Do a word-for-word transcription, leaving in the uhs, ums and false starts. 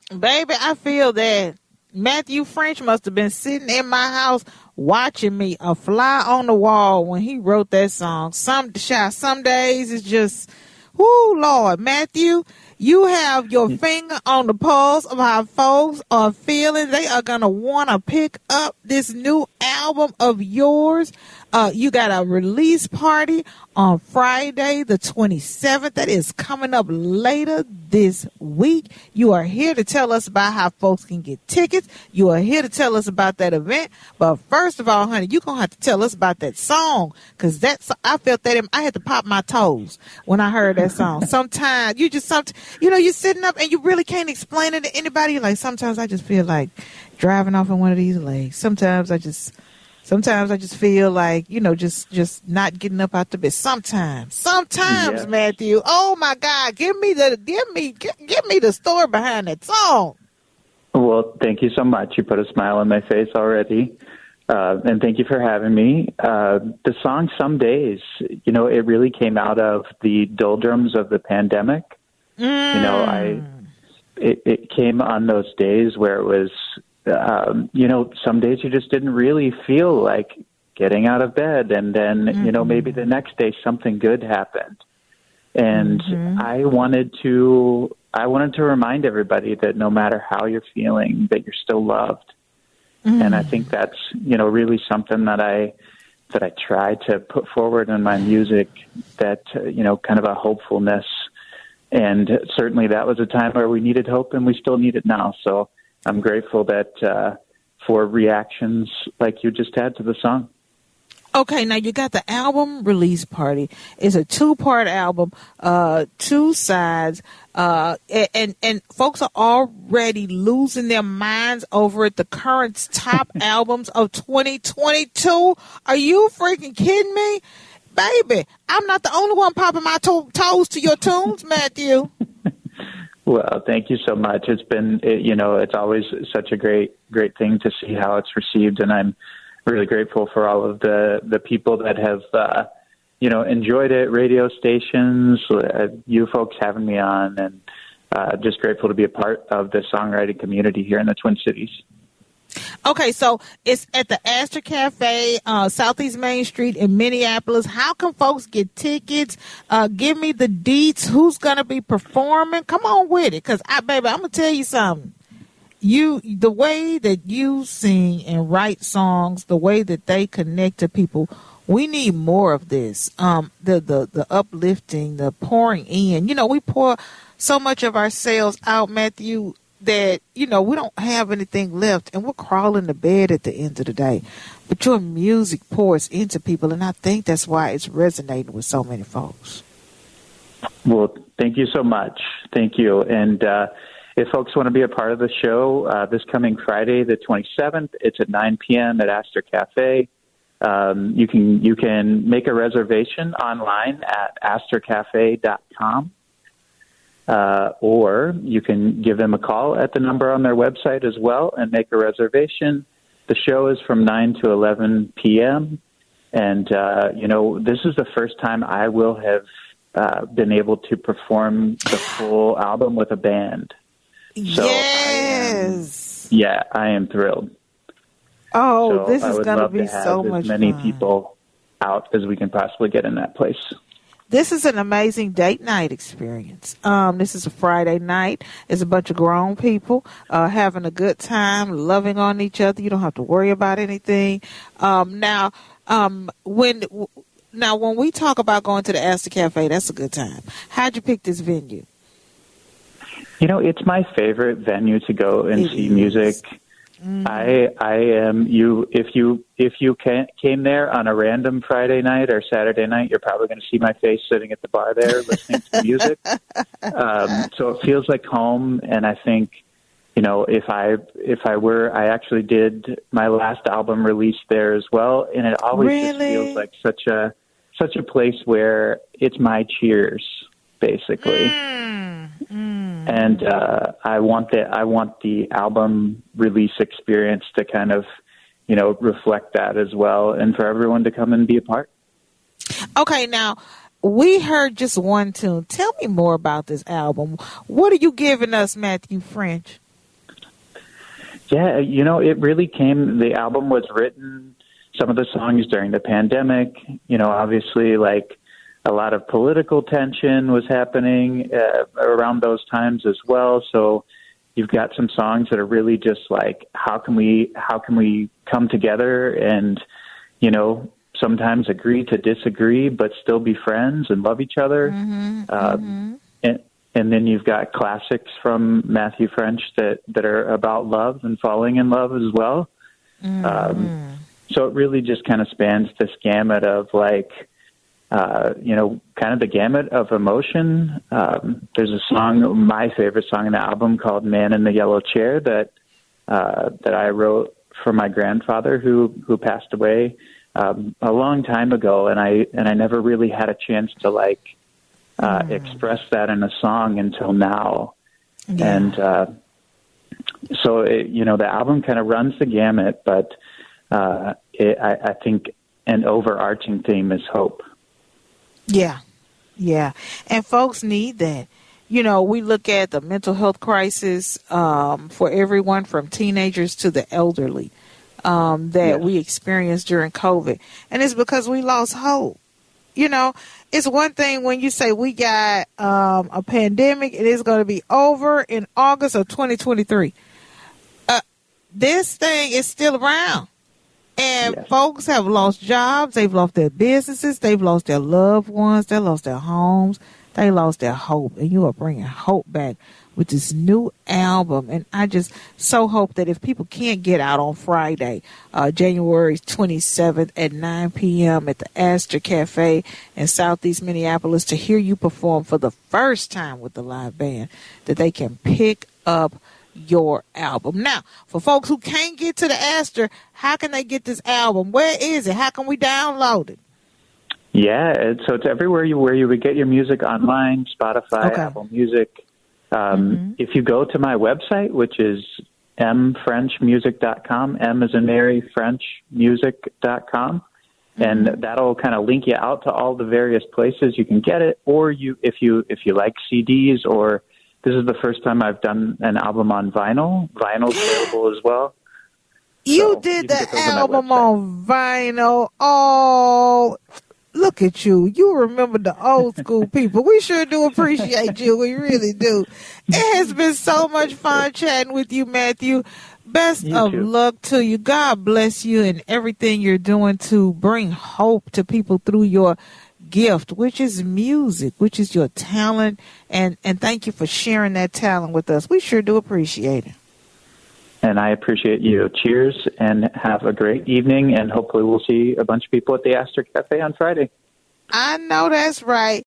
Baby, I feel that Matthew French must have been sitting in my house watching me, a fly on the wall, when he wrote that song. Some some days it's just, whoo, Lord, Matthew, you have your finger on the pulse of how folks are feeling. They are going to want to pick up this new album of yours. Uh, you got a release party on Friday, the twenty-seventh. That is coming up later this week. You are here to tell us about how folks can get tickets. You are here to tell us about that event. But first of all, honey, you're going to have to tell us about that song, because that's, I felt that in, I had to pop my toes when I heard that song. Sometimes you just, some, you know, you're sitting up and you really can't explain it to anybody. Like, sometimes I just feel like driving off in one of these legs. Sometimes I just... Sometimes I just feel like, you know, just just not getting up out the bed. Sometimes, sometimes, yeah. Matthew. Oh my God, give me the give me give, give me the story behind that song. Well, thank you so much. You put a smile on my face already, uh, and thank you for having me. Uh, the song "Some Days," you know, it really came out of the doldrums of the pandemic. Mm. You know, I it, it came on those days where it was. Um, you know, some days you just didn't really feel like getting out of bed. And then, mm-hmm. you know, maybe the next day something good happened. And mm-hmm. I wanted to, I wanted to remind everybody that no matter how you're feeling, that you're still loved. Mm-hmm. And I think that's, you know, really something that I, that I try to put forward in my music, that, uh, you know, kind of a hopefulness. And certainly that was a time where we needed hope, and we still need it now. So I'm grateful that uh, for reactions like you just had to the song. Okay, now you got the album release party. It's a two-part album, uh, two sides, uh, and and folks are already losing their minds over it. The current top albums of twenty twenty-two. Are you freaking kidding me? Baby, I'm not the only one popping my to- toes to your tunes, Matthew. Well, thank you so much. It's been, it, you know, it's always such a great, great thing to see how it's received. And I'm really grateful for all of the, the people that have, uh, you know, enjoyed it, radio stations, uh, you folks having me on, and uh, just grateful to be a part of the songwriting community here in the Twin Cities. Okay, so it's at the Astor Cafe, uh, Southeast Main Street in Minneapolis. How can folks get tickets? Uh, give me the deets. Who's going to be performing? Come on with it, because, I, baby, I'm going to tell you something. You, the way that you sing and write songs, the way that they connect to people, we need more of this. Um, the, the, the uplifting, the pouring in. You know, we pour so much of ourselves out, Matthew, that, you know, we don't have anything left, and we're crawling to bed at the end of the day. But your music pours into people, and I think that's why it's resonating with so many folks. Well, thank you so much. Thank you. And uh, if folks want to be a part of the show, uh, this coming Friday, the twenty-seventh, it's at nine p.m. at Astor Cafe. Um, you can you can make a reservation online at astor cafe dot com. Uh, or you can give them a call at the number on their website as well and make a reservation. The show is from nine to eleven p.m. And, uh, you know, this is the first time I will have uh, been able to perform the full album with a band. So yes. I am, yeah, I am thrilled. Oh, so this is going to be so much fun. As many people out as we can possibly get in that place. This is an amazing date night experience. Um, this is a Friday night. It's a bunch of grown people uh, having a good time, loving on each other. You don't have to worry about anything. Um, now, um, when now when we talk about going to the Astor Cafe, that's a good time. How'd you pick this venue? You know, it's my favorite venue to go and it see is. music. Mm. I I am you if you if you can, came there on a random Friday night or Saturday night, you're probably going to see my face sitting at the bar there listening to music. Um, so it feels like home, and I think, you know, if I if I were, I actually did my last album release there as well, and it always really? just feels like such a such a place where it's my cheers, basically. Mm. Mm. And uh, I want the I want the album release experience to kind of, you know, reflect that as well, and for everyone to come and be a part. Okay, now we heard just one tune. Tell me more about this album. What are you giving us, Matthew French? Yeah, you know, it really came, the album was written, some of the songs during the pandemic, you know, obviously like a lot of political tension was happening uh, around those times as well. So you've got some songs that are really just like, how can we, how can we come together and, you know, sometimes agree to disagree, but still be friends and love each other. Mm-hmm, um, mm-hmm. And, and then you've got classics from Matthew French that, that are about love and falling in love as well. Mm-hmm. Um, so it really just kind of spans this gamut of like, uh, you know, kind of the gamut of emotion. Um, there's a song, my favorite song in the album called Man in the Yellow Chair that, uh, that I wrote for my grandfather who, who passed away, um, a long time ago. And I, and I never really had a chance to like, uh, mm. express that in a song until now. Yeah. And, uh, so, it, you know, the album kind of runs the gamut, but, uh, it, I, I think an overarching theme is hope. Yeah, yeah. And folks need that. You know, we look at the mental health crisis um, for everyone from teenagers to the elderly um, that yes. we experienced during COVID. And it's because we lost hope. You know, it's one thing when you say we got um, a pandemic and it's going to be over in August of twenty twenty-three. Uh, this thing is still around. And yes. folks have lost jobs, they've lost their businesses, they've lost their loved ones, they lost their homes, they lost their hope. And you are bringing hope back with this new album. And I just so hope that if people can't get out on Friday, uh, January twenty-seventh at nine p.m. at the Astor Cafe in Southeast Minneapolis to hear you perform for the first time with the live band, that they can pick up your album. Now, for folks who can't get to the Astor, how can they get this album? Where is it? How can we download it? Yeah, so it's everywhere you where you would get your music online, Spotify, okay. Apple Music. Um, mm-hmm. If you go to my website, which is m french music dot com, M as in Mary, french music dot com, mm-hmm. and that'll kind of link you out to all the various places you can get it. Or you, if you if you like C Ds, or this is the first time I've done an album on vinyl. Vinyl's available as well. You so did you the album on vinyl. Oh, look at you. You remember the old school people. We sure do appreciate you. We really do. It has been so much fun chatting with you, Matthew. Best you of too. luck to you. God bless you and everything you're doing to bring hope to people through your gift, which is music, which is your talent, and and thank you for sharing that talent with us. We sure do appreciate it. And I appreciate you. Cheers, and have a great evening, and hopefully we'll see a bunch of people at the Astor Cafe on Friday. I know that's right.